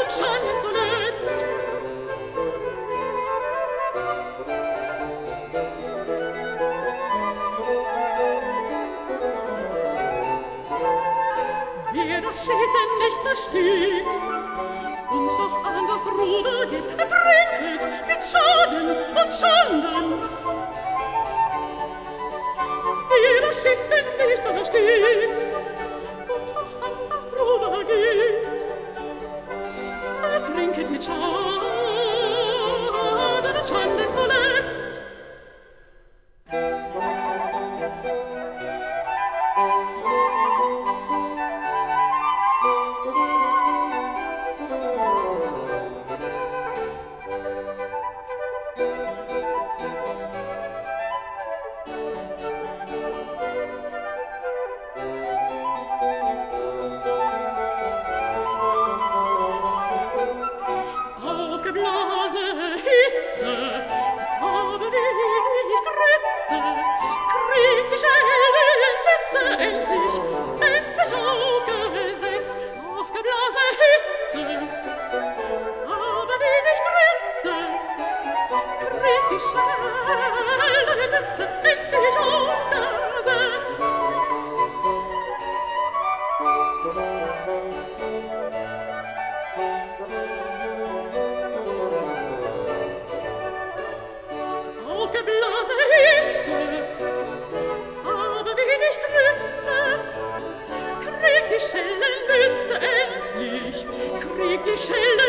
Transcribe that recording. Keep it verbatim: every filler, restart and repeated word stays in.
und Schande zuletzt. Wer das Schiffen nicht versteht und noch an das Ruder geht, ertrinket mit Schaden und Schanden. Wer das Schiffen nicht versteht und noch an das Ruder geht, ertrinket mit Schaden und Schanden zuletzt. Aufgeblasene Hitze, aber wie ich grütze, kriegt die Schellenmütze endlich, endlich aufgesetzt. Aufgeblasene Hitze, aber wie ich grütze, kriegt die Schellenmütze endlich aufgesetzt. Aufgeblasene Hitze, aber wenig Grütze, kriegt die Schellenmütze endlich, kriegt die Schellenmütze